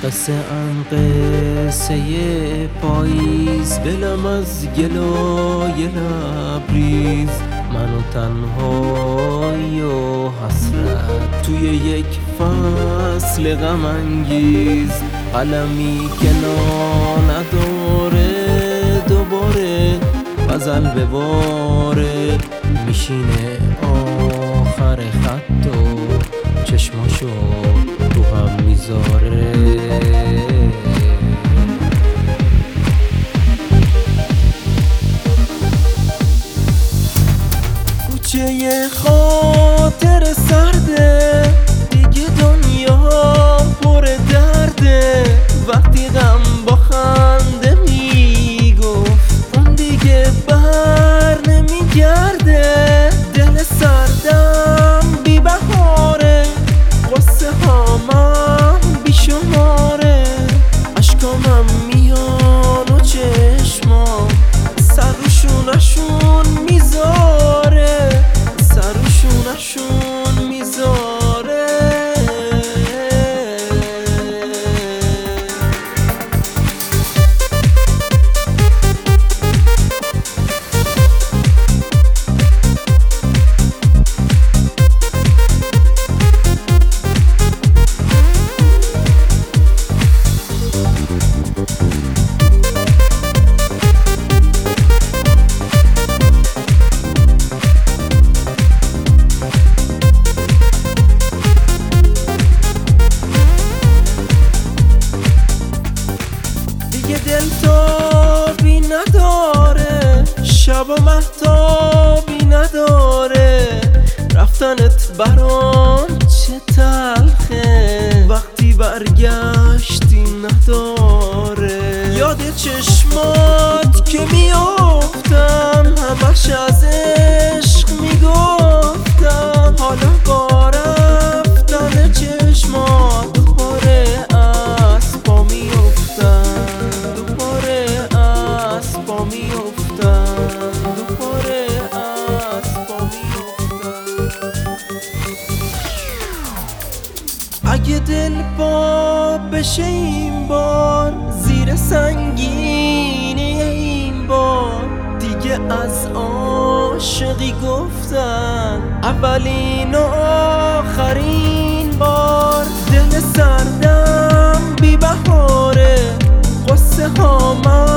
قصه قصه پاییز، دلم از گلای لبریز، من و تنهایی و حسرت توی یک فصل غم انگیز. قلمی که نداره دوباره غزل بباره، میشینه آخر خط و چشماشو رو هم میذاره. کوچه خاطر سرده، دیگه دنیا پر درده. وقتی غم با خنده میگفت اون دیگه بر نمیگرده. دل سردم بی بهاره، قصه هامم بی شماره، اشکامم میان و چشمام سر رو شونشون میذاره، سر رو شونشون میذاره. دیگه دل تابی نداره، شب و مهتابی نداره. رفتنت برام چه تلخه، وقتی برگشتی نداره. یاد چشمات که میافتم، همش از عشق میگفتم. حالا با رفتن چشمات دوباره از پا میافتم، دوباره از پا میافتم، دوباره از پا میافتم. اگه دل پا بشه این بار، زیر سنگینی این بار، دیگه از عاشقی گفتن اولین و آخرین بار. دل سردم بی بهاره، قصه هامم